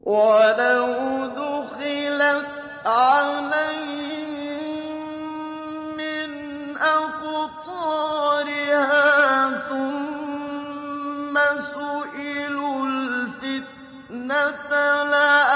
وَلَوْ دُخِلَتْ عَلَيْهِم مِّنْ أَقْطَارِهَا ثُمَّ سُئِلُوا الْفِتْنَةَ